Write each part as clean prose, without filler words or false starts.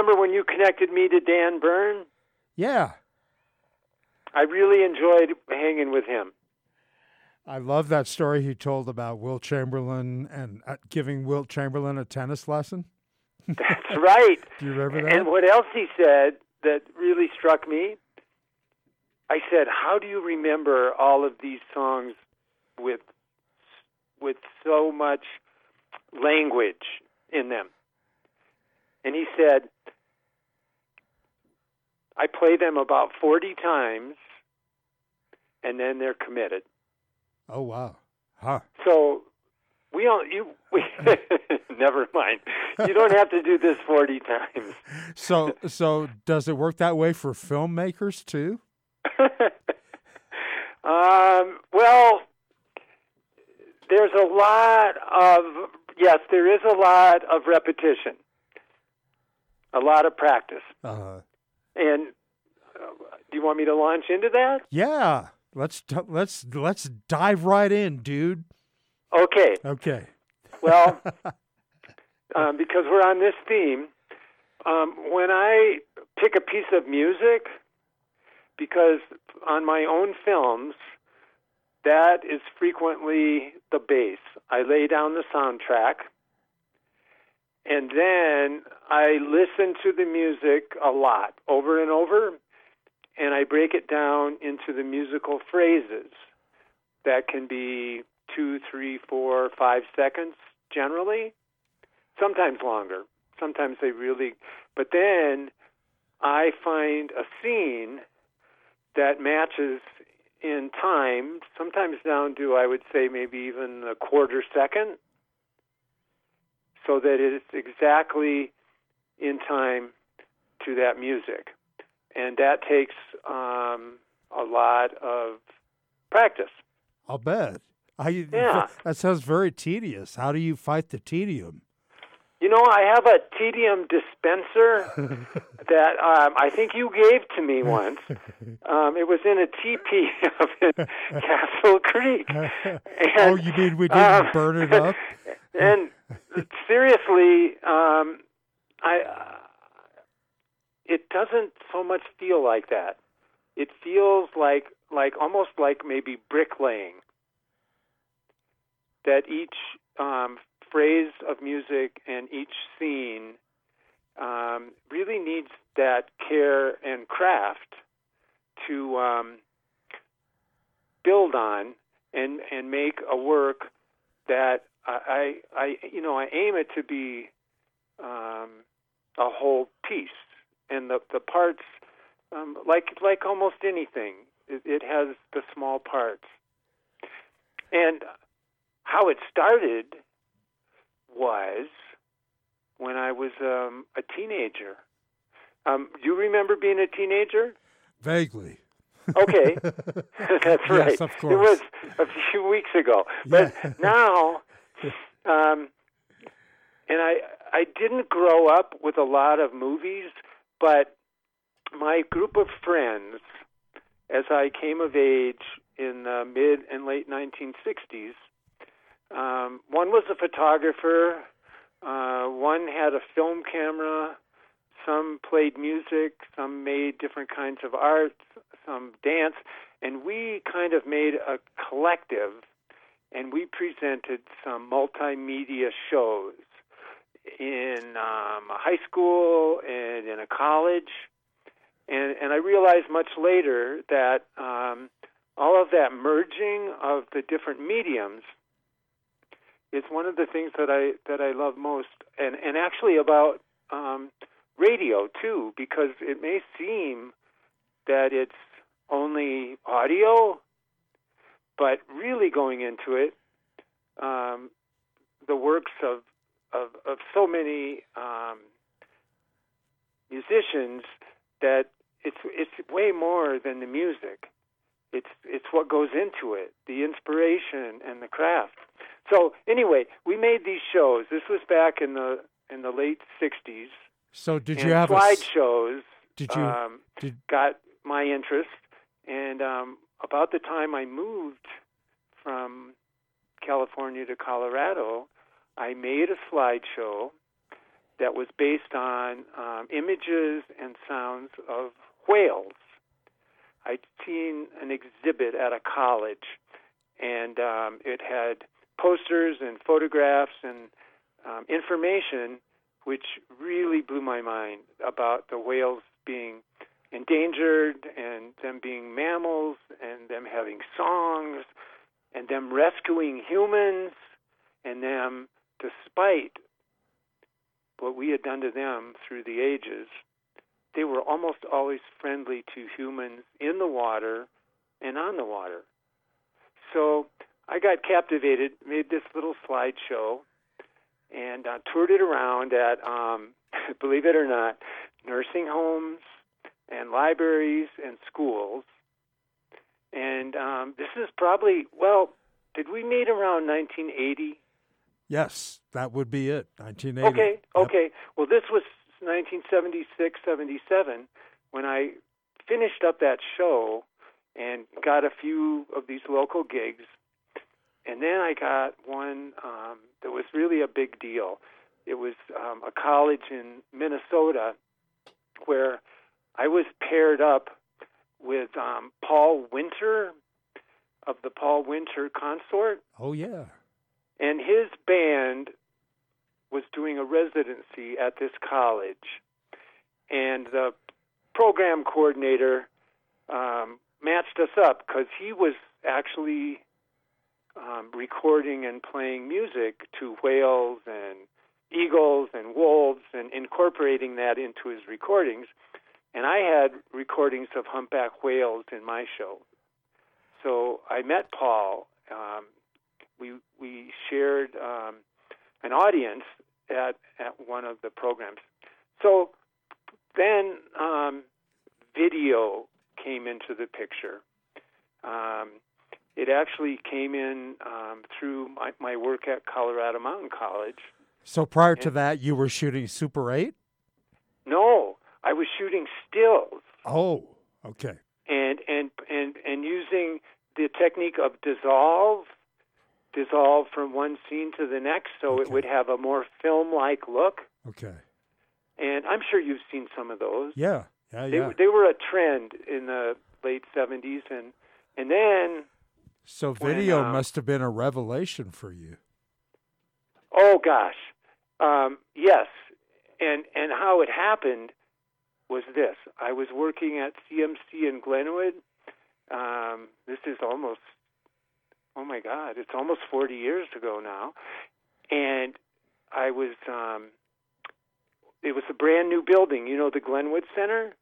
remember when you connected me to Dan Byrne? Yeah. I really enjoyed hanging with him. I love that story he told about Wilt Chamberlain and giving Wilt Chamberlain a tennis lesson. That's right. Do you remember that? And what else he said that really struck me, I said, how do you remember all of these songs with so much language in them? And he said, I play them about 40 times, and then they're committed. Oh, wow. Huh. So we never mind. You don't have to do this 40 times. So does it work that way for filmmakers too? Well, there is a lot of repetition, a lot of practice. And do you want me to launch into that? Yeah. Let's dive right in, dude. Okay. Well, because we're on this theme, when I pick a piece of music, because on my own films, that is frequently the base. I lay down the soundtrack, and then I listen to the music a lot, over and over, and I break it down into the musical phrases that can be 2, 3, 4, 5 seconds generally, sometimes longer. Sometimes but then I find a scene that matches in time, sometimes down to, I would say, maybe even a quarter second, so that it's exactly in time to that music. And that takes a lot of practice. I'll bet. Yeah. That sounds very tedious. How do you fight the tedium? You know, I have a tedium dispenser that I think you gave to me once. It was in a teepee up in Castle Creek. And, you mean we didn't burn it up? And seriously, it doesn't so much feel like that. It feels like almost like maybe bricklaying. That each phrase of music and each scene really needs that care and craft to build on and make a work that I aim it to be a whole piece, and the parts like almost anything, it has the small parts. And how it started was when I was a teenager. You remember being a teenager? Vaguely. Okay, that's right. Yes, of course. It was a few weeks ago. But now, and I didn't grow up with a lot of movies, but my group of friends, as I came of age in the mid and late 1960s, one was a photographer, one had a film camera, some played music, some made different kinds of art, some dance, and we kind of made a collective, and we presented some multimedia shows in a high school and in a college, and I realized much later that all of that merging of the different mediums is one of the things that I love most, and actually about radio too, because it may seem that it's only audio, but really going into it, the works of so many musicians, that it's way more than the music. It's what goes into it, the inspiration and the craft. So anyway, we made these shows. This was back in the late 60s. So did you have slideshows? Did got my interest, and about the time I moved from California to Colorado, I made a slideshow that was based on images and sounds of whales. I'd seen an exhibit at a college, and it had posters and photographs and information which really blew my mind about the whales being endangered and them being mammals and them having songs and them rescuing humans and them, despite what we had done to them through the ages, they were almost always friendly to humans in the water and on the water. So I got captivated, made this little slideshow, and toured it around at, believe it or not, nursing homes and libraries and schools. And this is probably, did we meet around 1980? Yes, that would be it, 1980. Okay. Well, this was 1976, 77, when I finished up that show and got a few of these local gigs. And then I got one that was really a big deal. It was a college in Minnesota where I was paired up with Paul Winter of the Paul Winter Consort. Oh, yeah. And his band was doing a residency at this college. And the program coordinator matched us up because he was actually recording and playing music to whales and eagles and wolves and incorporating that into his recordings. And I had recordings of humpback whales in my show. So I met Paul. We shared an audience at one of the programs. So then video came into the picture. It actually came in through my work at Colorado Mountain College. So prior to that, you were shooting Super 8? No, I was shooting stills. Oh, okay. And using the technique of dissolve from one scene to the next, so it would have a more film-like look. Okay. And I'm sure you've seen some of those. Yeah. They were a trend in the late 70s, and then. So video must have been a revelation for you. Oh gosh, yes. And how it happened was this: I was working at CMC in Glenwood. This is almost, oh my God, it's almost 40 years ago now. And I was, it was a brand new building. You know the Glenwood Center?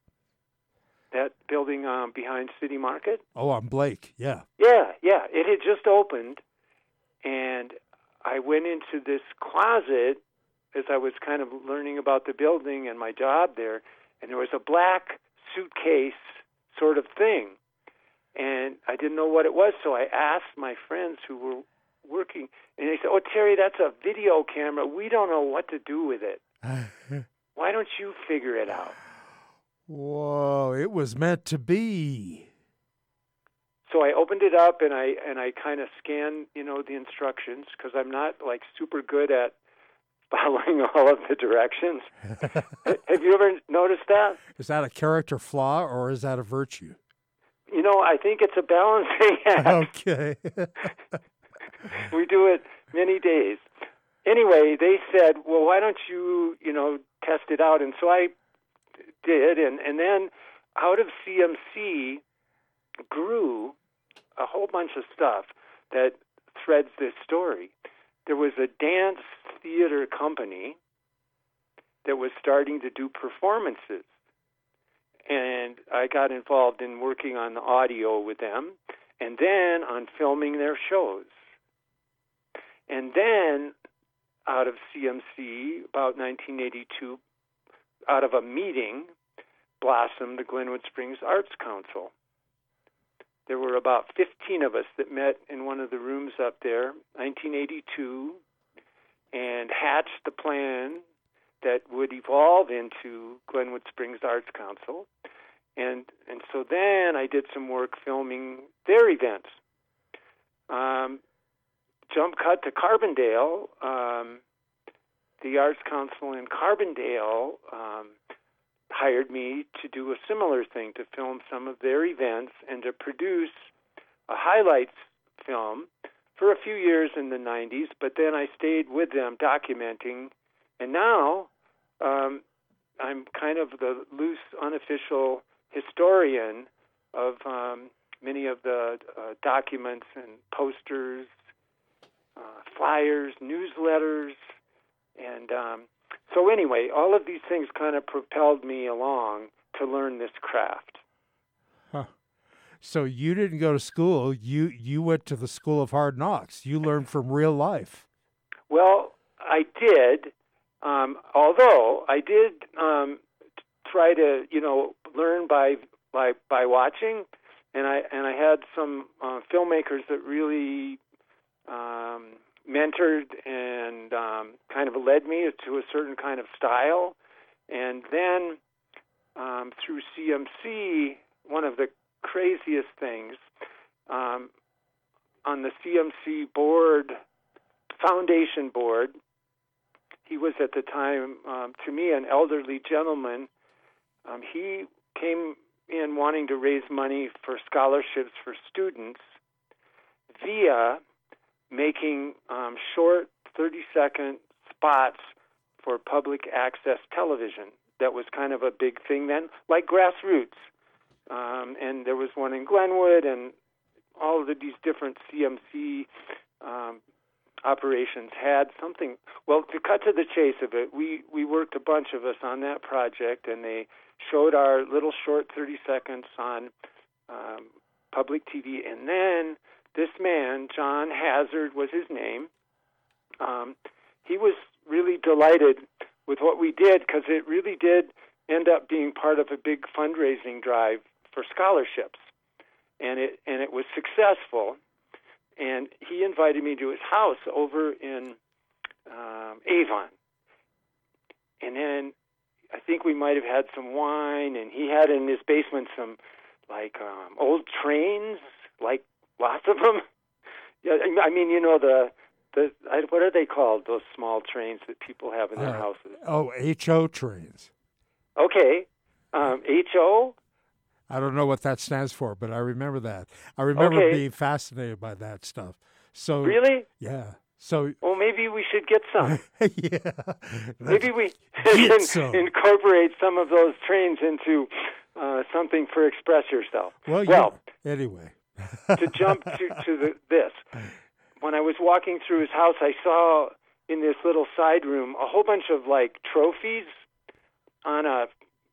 That building behind City Market? Oh, on Blake, yeah. Yeah. It had just opened, and I went into this closet as I was kind of learning about the building and my job there, and there was a black suitcase sort of thing. And I didn't know what it was, so I asked my friends who were working, and they said, "Oh, Terry, that's a video camera. We don't know what to do with it. Why don't you figure it out?" Whoa, it was meant to be. So I opened it up and I kind of scanned, the instructions, because I'm not like super good at following all of the directions. Have you ever noticed that? Is that a character flaw or is that a virtue? I think it's a balancing act. Okay. We do it many days. Anyway, they said, "Well, why don't you, test it out?" And so I did, and then out of CMC grew a whole bunch of stuff that threads this story. There was a dance theater company that was starting to do performances, and I got involved in working on the audio with them, and then on filming their shows. And then out of CMC, about 1982, out of a meeting, blossomed the Glenwood Springs Arts Council. There were about 15 of us that met in one of the rooms up there, 1982, and hatched the plan that would evolve into Glenwood Springs Arts Council. And so then I did some work filming their events. Jump cut to Carbondale. the Arts Council in Carbondale hired me to do a similar thing, to film some of their events and to produce a highlights film for a few years in the 90s, but then I stayed with them documenting, and now I'm kind of the loose, unofficial historian of many of the documents and posters, flyers, newsletters, and so anyway, all of these things kind of propelled me along to learn this craft. Huh. So you didn't go to school. You went to the School of Hard Knocks. You learned from real life. Well, I did, although I did try to, learn by watching, and I had some filmmakers that really mentored and kind of led me to a certain kind of style. And then through CMC, one of the craziest things, on the CMC board, foundation board, he was at the time, to me, an elderly gentleman. He came in wanting to raise money for scholarships for students via making short 30-second spots for public access television. That was kind of a big thing then, like Grassroots. And there was one in Glenwood, and all of these different CMC operations had something. Well, to cut to the chase of it, we worked, a bunch of us, on that project, and they showed our little short 30 seconds on public TV. And then this man, John Hazard was his name, he was really delighted with what we did, because it really did end up being part of a big fundraising drive for scholarships. And it was successful. And he invited me to his house over in Avon. And then I think we might have had some wine, and he had in his basement some old trains, like lots of them. Yeah, I mean, what are they called? Those small trains that people have in their houses. Oh, HO trains. Okay, HO. I don't know what that stands for, but I remember that. I remember being fascinated by that stuff. So really, yeah. So well, maybe we should get some. Yeah, maybe we can incorporate some of those trains into something for Express Yourself. Well, anyway. To jump to this, when I was walking through his house, I saw in this little side room a whole bunch of trophies on a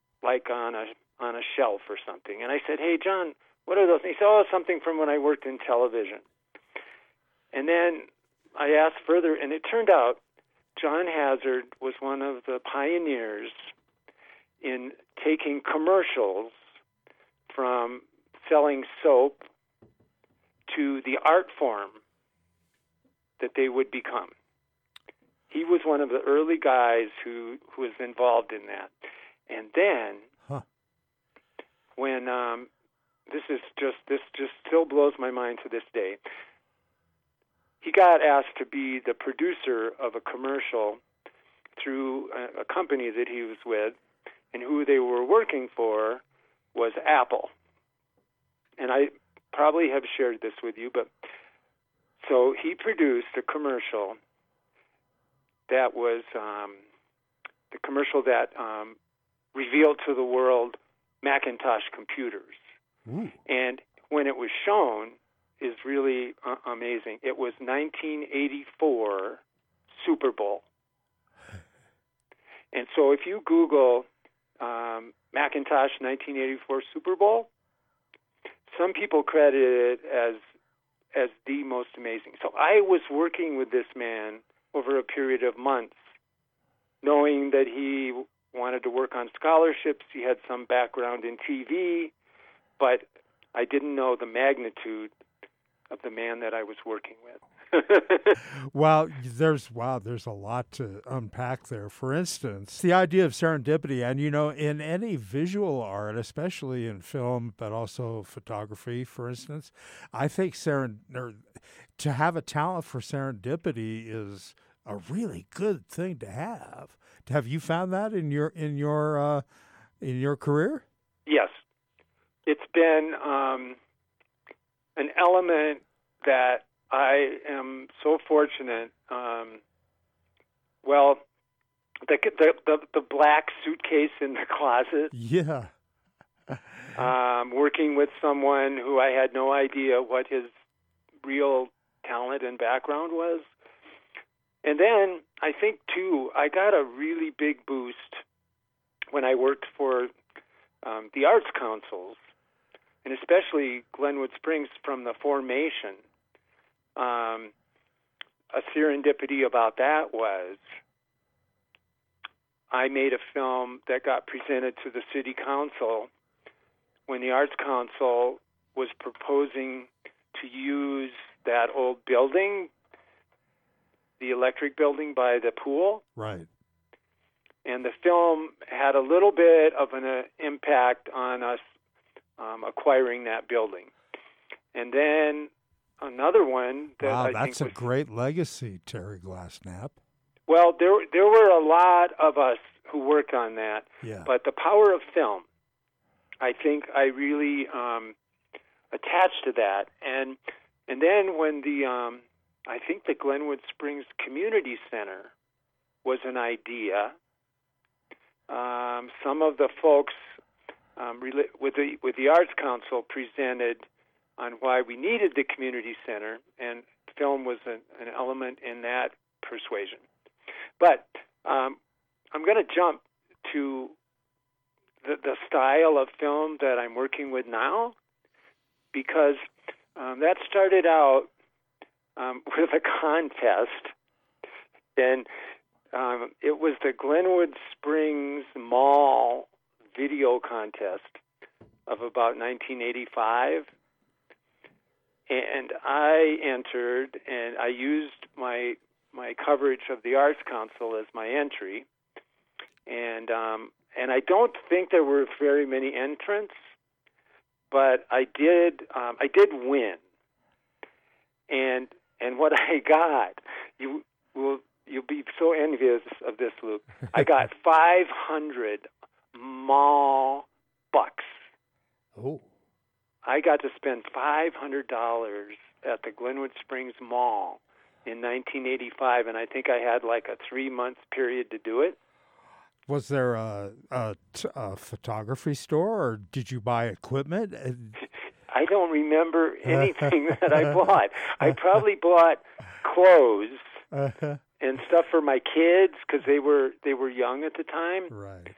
shelf or something. And I said, "Hey, John, what are those?" And he said, "Oh, something from when I worked in television." And then I asked further, and it turned out John Hazard was one of the pioneers in taking commercials from selling soap to the art form that they would become. He was one of the early guys who was involved in that. And then, when this just still blows my mind to this day, he got asked to be the producer of a commercial through a company that he was with, and who they were working for was Apple. And I probably have shared this with you, but so he produced a commercial that was the commercial that revealed to the world Macintosh computers. Ooh. And when it was shown is really amazing. It was 1984 Super Bowl. And so if you Google Macintosh 1984 Super Bowl, some people credit it as the most amazing. So I was working with this man over a period of months, knowing that he wanted to work on scholarships. He had some background in TV, but I didn't know the magnitude of the man that I was working with. Well, there's a lot to unpack there. For instance, the idea of serendipity, and in any visual art, especially in film, but also photography, for instance, I think to have a talent for serendipity is a really good thing to have. Have you found that in your career? Yes, it's been an element that I am so fortunate. Well, the black suitcase in the closet. Yeah. Working with someone who I had no idea what his real talent and background was. And then I think, too, I got a really big boost when I worked for the arts councils, and especially Glenwood Springs from the formation. A serendipity about that was I made a film that got presented to the city council when the arts council was proposing to use that old building, the electric building by the pool. Right. And the film had a little bit of an impact on us acquiring that building. And then another one that wow, I that's think a great legacy, Terry Glassnapp. Well, there were a lot of us who worked on that. Yeah. But the power of film, I think I really attached to that. And then when I think the Glenwood Springs Community Center was an idea. Some of the folks with the Arts Council presented on why we needed the community center, and film was an element in that persuasion. But I'm going to jump to the style of film that I'm working with now, because that started out with a contest, and it was the Glenwood Springs Mall video contest of about 1985. And I entered, and I used my coverage of the Arts Council as my entry. And I don't think there were very many entrants, but I did win. And what I got, you'll be so envious of this, Luke. I got 500 mall bucks. Oh. I got to spend $500 at the Glenwood Springs Mall in 1985, and I think I had like a 3-month period to do it. Was there a photography store, or did you buy equipment? I don't remember anything that I bought. I probably bought clothes and stuff for my kids because they were young at the time. Right.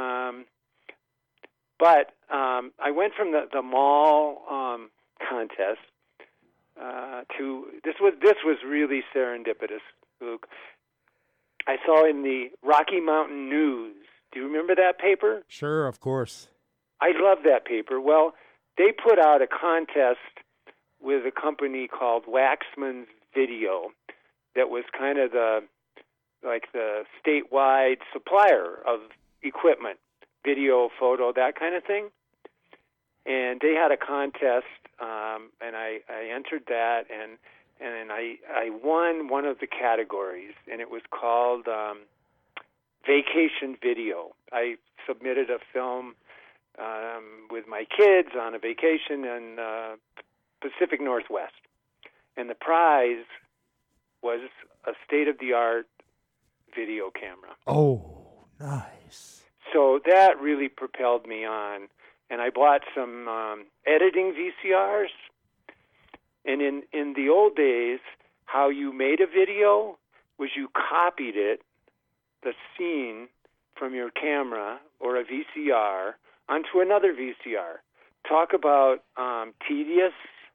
But I went from the mall contest to this was really serendipitous, Luke. I saw in the Rocky Mountain News. Do you remember that paper? Sure, of course. I love that paper. Well, they put out a contest with a company called Waxman's Video that was kind of the statewide supplier of equipment, video, photo, that kind of thing. And they had a contest, and I entered that, and I won one of the categories, and it was called Vacation Video. I submitted a film with my kids on a vacation in Pacific Northwest, and the prize was a state-of-the-art video camera. Oh, nice. So that really propelled me on, and I bought some editing VCRs. And in the old days, how you made a video was you copied it, the scene from your camera or a VCR, onto another VCR. Talk about tedious.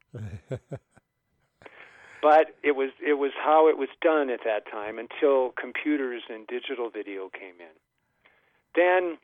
But it was how it was done at that time until computers and digital video came in. Then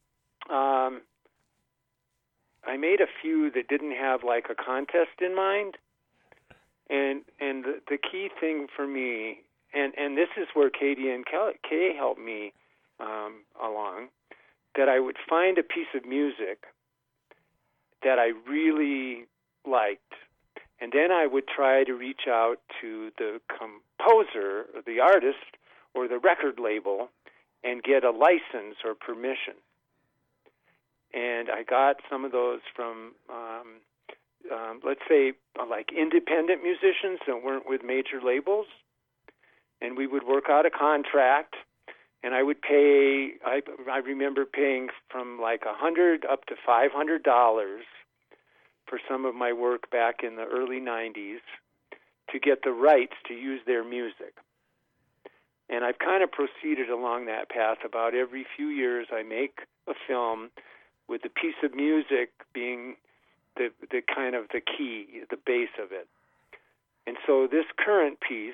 I made a few that didn't have like a contest in mind. And the key thing for me, and this is where Katie and Kay helped me along, that I would find a piece of music that I really liked, and then I would try to reach out to the composer, the artist, or the record label and get a license or permission. And I got some of those from, let's say, like independent musicians that weren't with major labels. And we would work out a contract, and I would pay, I remember paying from like $100 up to $500 for some of my work back in the early 90s to get the rights to use their music. And I've kind of proceeded along that path. About every few years I make a film with the piece of music being the kind of the key, the base of it. And so this current piece,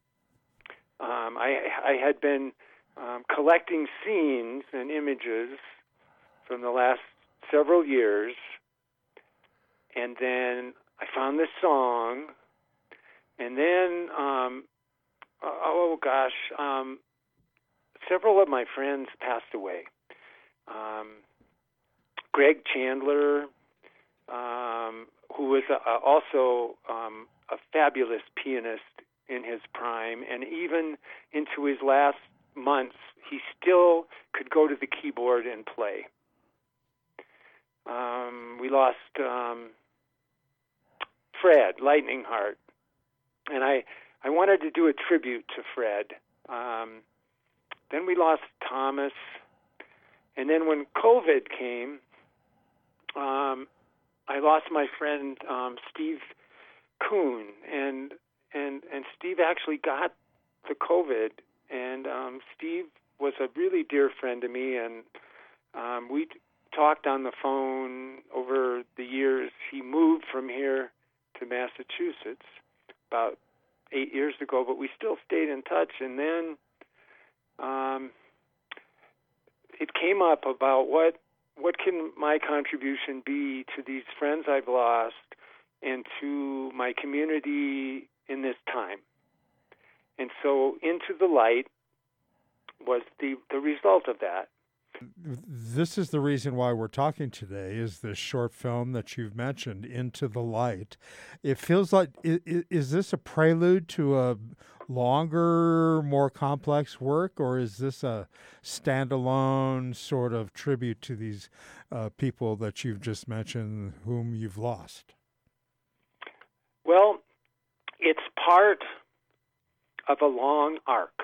I had been collecting scenes and images from the last several years, and then I found this song, and then, several of my friends passed away. Greg Chandler, who was also a fabulous pianist in his prime, and even into his last months, he still could go to the keyboard and play. We lost Fred Lightning Heart, and I wanted to do a tribute to Fred. Then we lost Thomas, and then when COVID came, I lost my friend Steve Kuhn, and Steve actually got the COVID, and Steve was a really dear friend to me, and we talked on the phone over the years. He moved from here to Massachusetts about 8 years ago, but we still stayed in touch, and then it came up about what can my contribution be to these friends I've lost and to my community in this time. And so Into the Light was the result of that. This is the reason why we're talking today, is this short film that you've mentioned, Into the Light. It feels like, is this a prelude to a longer, more complex work, or is this a standalone sort of tribute to these people that you've just mentioned, whom you've lost? Well, it's part of a long arc.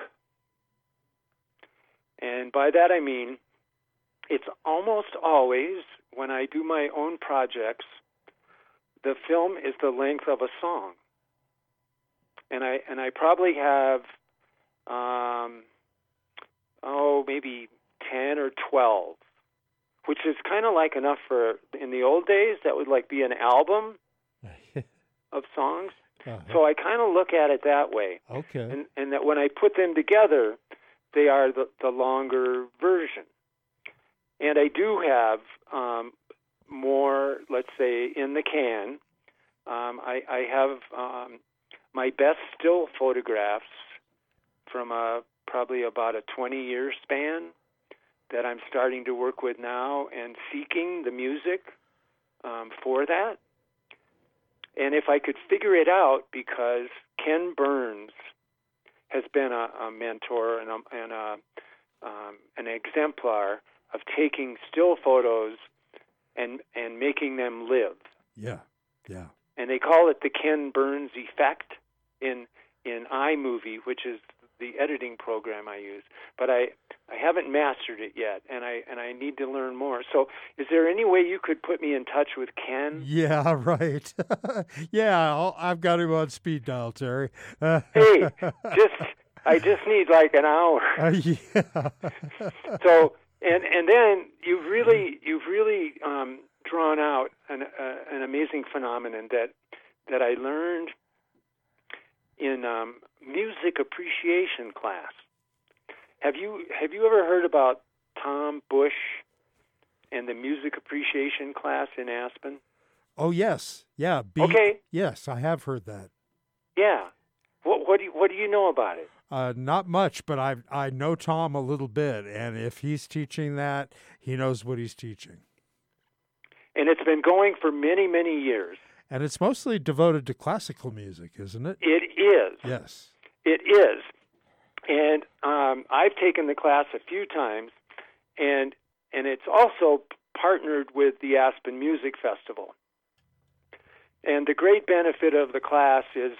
And by that I mean, it's almost always, when I do my own projects, the film is the length of a song. And I probably have, maybe 10 or 12, which is kind of like enough for, in the old days, that would like be an album of songs. Uh-huh. So I kind of look at it that way. Okay. And that when I put them together, they are the longer version. And I do have more, let's say, in the can. I have my best still photographs from probably about a 20-year span that I'm starting to work with now and seeking the music for that. And if I could figure it out, because Ken Burns has been a mentor and an exemplar of taking still photos and making them live. Yeah. And they call it the Ken Burns effect in iMovie, which is the editing program I use. But I haven't mastered it yet, and I need to learn more. So is there any way you could put me in touch with Ken? Yeah, right. Yeah, I've got him on speed dial, Terry. Hey, I just need like an hour. Yeah. So and then you've really drawn out an amazing phenomenon that I learned in music appreciation class. Have you ever heard about Tom Bush and the music appreciation class in Aspen? Oh yes, yeah. Okay. Yes, I have heard that. Yeah. What do you know about it? Not much, but I know Tom a little bit, and if he's teaching that, he knows what he's teaching. And it's been going for many, many years. And it's mostly devoted to classical music, isn't it? It is. Yes. It is. And I've taken the class a few times, and it's also partnered with the Aspen Music Festival. And the great benefit of the class is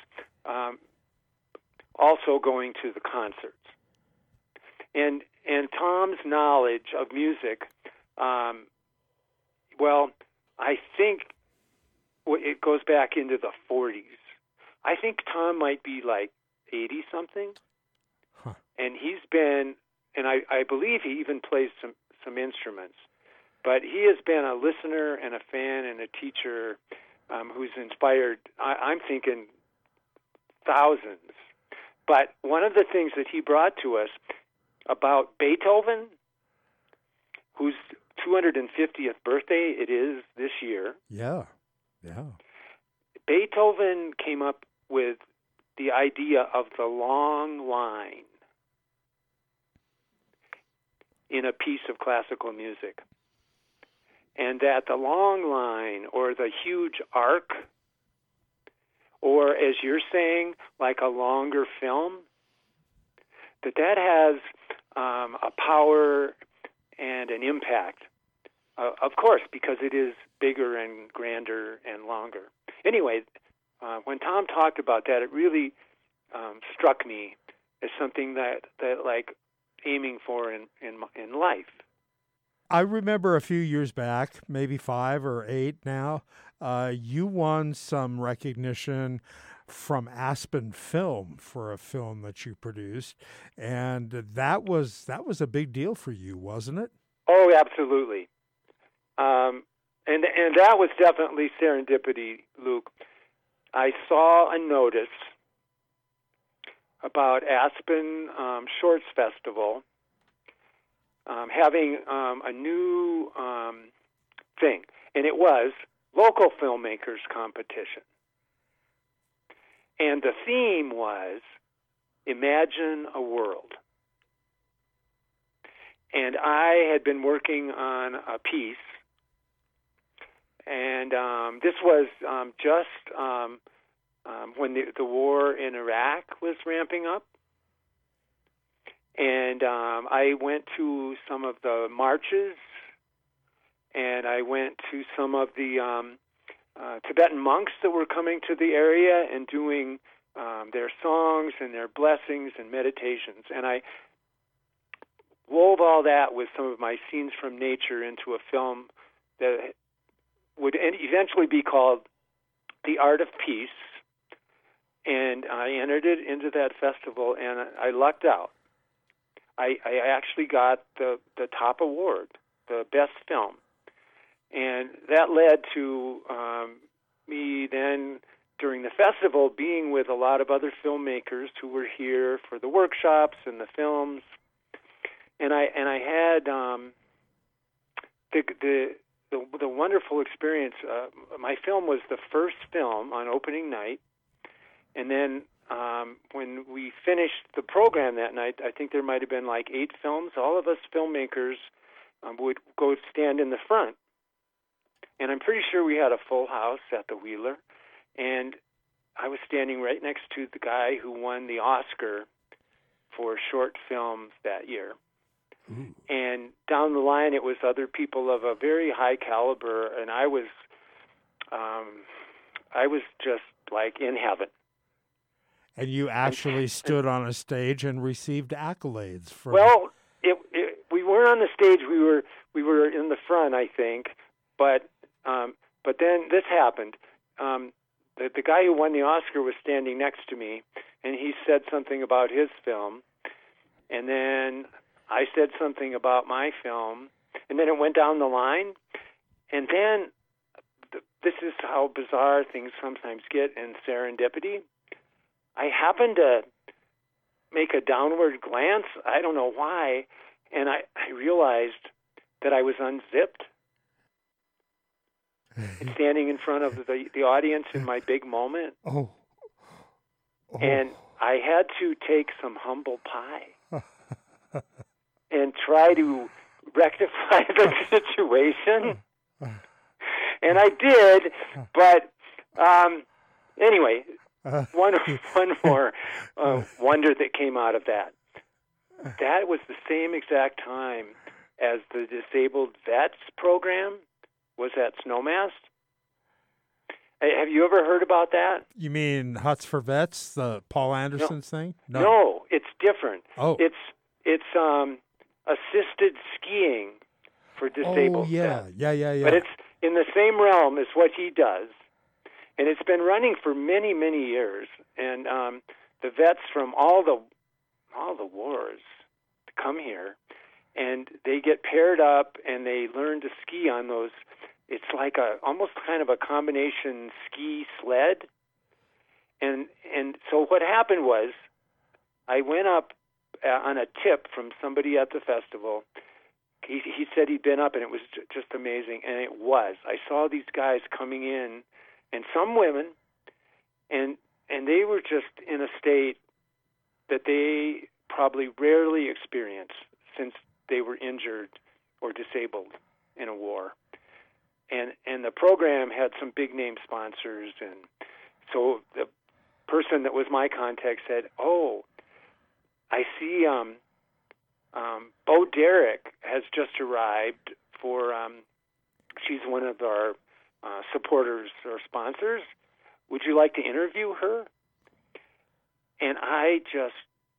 also going to the concerts. And Tom's knowledge of music, well, I think it goes back into the 40s. I think Tom might be like 80-something. Huh. And he's been, and I believe he even plays some instruments. But he has been a listener and a fan and a teacher who's inspired, I'm thinking, thousands. But one of the things that he brought to us about Beethoven, whose 250th birthday it is this year. Yeah. Beethoven came up with the idea of the long line in a piece of classical music. And that the long line, or the huge arc, or as you're saying, like a longer film, that has a power and an impact, of course, because it is bigger and grander and longer. Anyway, when Tom talked about that, it really struck me as something that like aiming for in life. I remember a few years back, maybe 5 or 8 now, you won some recognition from Aspen Film for a film that you produced, and that was a big deal for you, wasn't it? Oh, absolutely. And that was definitely serendipity, Luke. I saw a notice about Aspen Shorts Festival having a new thing, and it was Local Filmmakers Competition. And the theme was Imagine a World. And I had been working on a piece, and this was just when the war in Iraq was ramping up. And I went to some of the marches, and I went to some of the Tibetan monks that were coming to the area and doing their songs and their blessings and meditations. And I wove all that with some of my scenes from nature into a film that would eventually be called The Art of Peace. And I entered it into that festival, and I lucked out. I actually got the top award, the best film. And that led to me then, during the festival, being with a lot of other filmmakers who were here for the workshops and the films. And I had the wonderful experience. My film was the first film on opening night, and then when we finished the program that night, I think there might have been like 8 films. All of us filmmakers would go stand in the front. And I'm pretty sure we had a full house at the Wheeler. And I was standing right next to the guy who won the Oscar for short films that year. Ooh. And down the line, it was other people of a very high caliber, and I was just like in heaven. And you actually stood on a stage and received accolades from. Well, we weren't on the stage. We were in the front, I think. But then this happened. The guy who won the Oscar was standing next to me, and he said something about his film, and then I said something about my film, and then it went down the line, and then this is how bizarre things sometimes get in serendipity. I happened to make a downward glance, I don't know why, and I realized that I was unzipped. And standing in front of the audience in my big moment. Oh. And I had to take some humble pie and try to rectify the situation. And I did, but anyway, one more wonder that came out of that. that was the same exact time as the Disabled Vets program was at Snowmass. Have you ever heard about that? You mean Huts for Vets, the Paul Anderson's thing? No, it's different. Oh. It's assisted skiing for disabled vets. Yeah. But it's in the same realm as what he does. And it's been running for many, many years. And the vets from all the wars come here, and they get paired up and they learn to ski on those. It's like almost kind of a combination ski sled. And so what happened was, I went up on a tip from somebody at the festival. He said he'd been up, and it was just amazing. And it was. I saw these guys coming in, and some women, and they were just in a state that they probably rarely experienced since they were injured or disabled in a war. And the program had some big name sponsors, and so the person that was my contact said, "Oh, I see Bo Derek has just arrived for she's one of our supporters or sponsors. Would you like to interview her?" And I just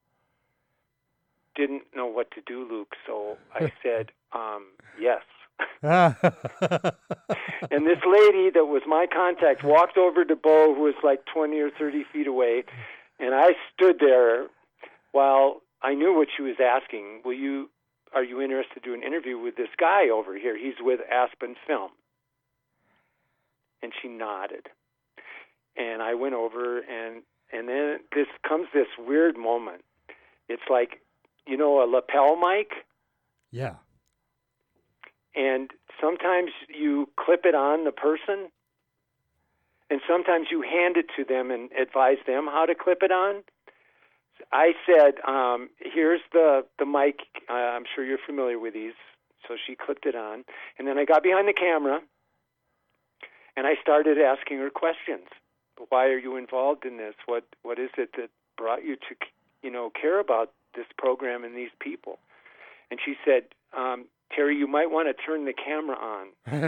didn't know what to do, Luke, so I said, yes. And this lady that was my contact walked over to Bo, who was like 20 or 30 feet away, and I stood there while I knew what she was asking. Are you interested to do an interview with this guy over here? He's with Aspen Film. And she nodded. And I went over, and then comes this weird moment. It's like, a lapel mic? Yeah. And sometimes you clip it on the person, and sometimes you hand it to them and advise them how to clip it on. I said, here's the mic. I'm sure you're familiar with these. So she clipped it on. And then I got behind the camera, and I started asking her questions. Why are you involved in this? What is it that brought you to, care about this program and these people? And she said, Terry, you might want to turn the camera on.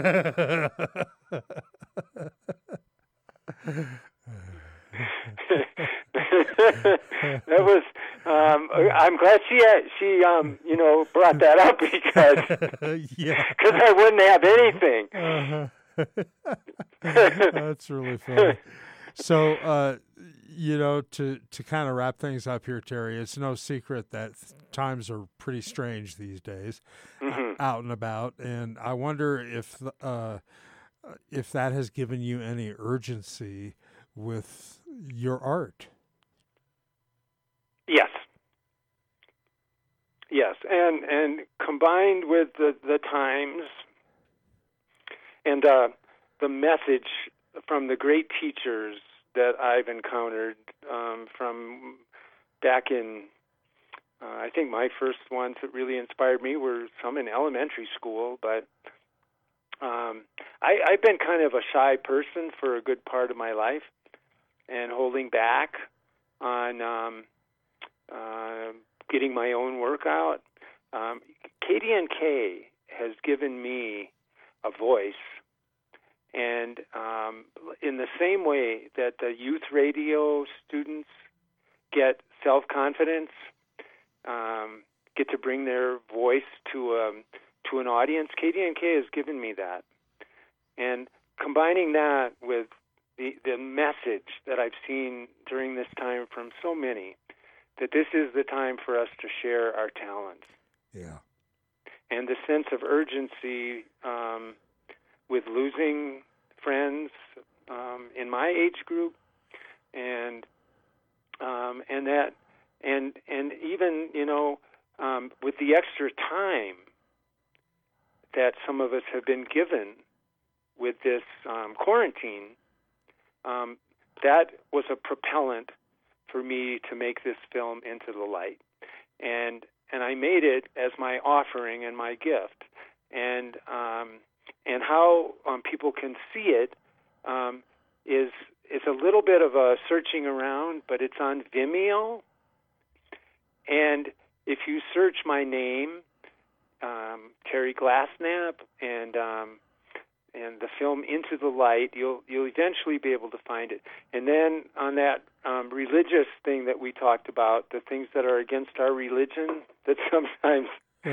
That was. I'm glad she brought that up because I wouldn't have anything. That's really funny. So, to kind of wrap things up here, Terry, it's no secret that times are pretty strange these days, out and about, and I wonder if that has given you any urgency with your art. Yes, and combined with the times and the message from the great teachers that I've encountered from back in, I think my first ones that really inspired me were some in elementary school, but I've been kind of a shy person for a good part of my life and holding back on getting my own work out. KDNK has given me a voice, and in the same way that the youth radio students get self-confidence, get to bring their voice to an audience, KDNK has given me that. And combining that with the message that I've seen during this time from so many, that this is the time for us to share our talents. Yeah. And the sense of urgency with losing friends in my age group, and even with the extra time that some of us have been given with this quarantine, that was a propellant for me to make this film into the light, and I made it as my offering and my gift, and how people can see it is a little bit of a searching around, but it's on Vimeo, and if you search my name, Terry Glassnap, and the film Into the Light, you'll eventually be able to find it. And then on that religious thing that we talked about, the things that are against our religion, that sometimes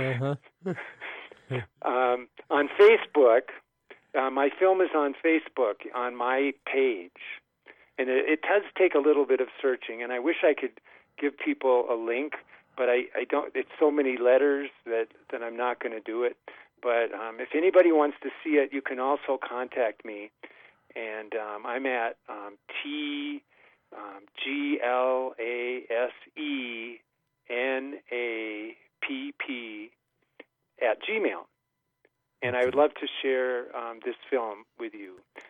on Facebook, my film is on Facebook on my page, and it does take a little bit of searching. And I wish I could give people a link, but I don't. It's so many letters that I'm not going to do it. But if anybody wants to see it, you can also contact me, and I'm at TGLASENAPP @gmail, and I would love to share this film with you.